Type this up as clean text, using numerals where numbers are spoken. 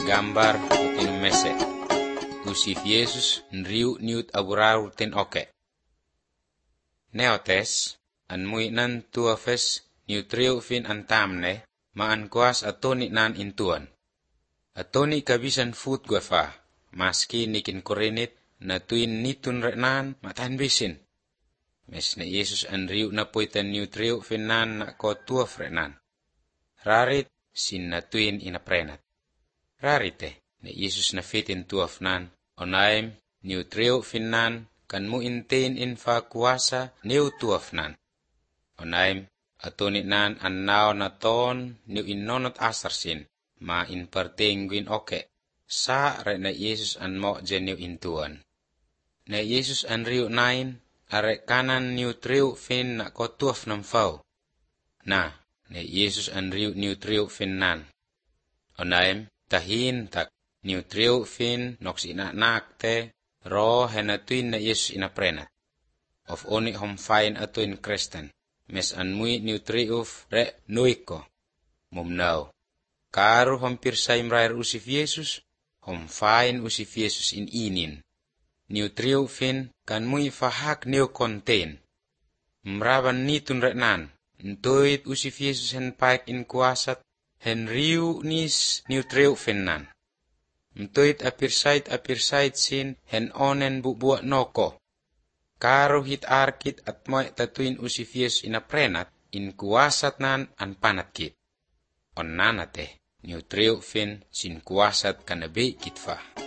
gambar utin mese. Usif Yesus nriu niut aburaru ten oke. Neotes, an muinan tuafes niutriu fin antamne, ma an kuas atoni nan intuan. Atoni kabisan food guafa, maski nikin korinit na tuin nitun renan matan bisin. Mes ne Yesus anriu na poitan niutriu fin nan na ko tuaf renan. Rarit sin na tuin inaprenat. Rarite, ne Yesus na fitin tuaf nan, onaim niutriu fin nan, kan mu intain infa kuasa niu tuaf nan. Onaim, atoni nan annao na ton niu innonot asarsin, ma in partenguin oke, sa re na Yesus an mo jeniu intuan. Ne Yesus anriu nain, are kanan niutriu fin na ko tuaf namfau. Na, ne Yesus anriu niutriu fin nan. Onaim, tahin tak niutriu fin noks inanak te, ro henatuin na Yesus inaprenat. Of oni homfain atuin Kristen, mes anmui niutriuf re nuiko. Mumnau, karu hampir saimrair usif Yesus, homfain usif Yesus in inin. Niutriu fin kan mui fahak niu konten. Mraban nitun renan, ntuit usif Yesus hen paik in kuasat, hen riu nis niutriu fin nan. Mtuit apir sin hen onen bubuak noko. Karo hit arkit at moy tatuin usif Yesus inaprenat, in kuasat nan an panat kit. On nanate, niutriu fin sin kuasat kanabe kitfa.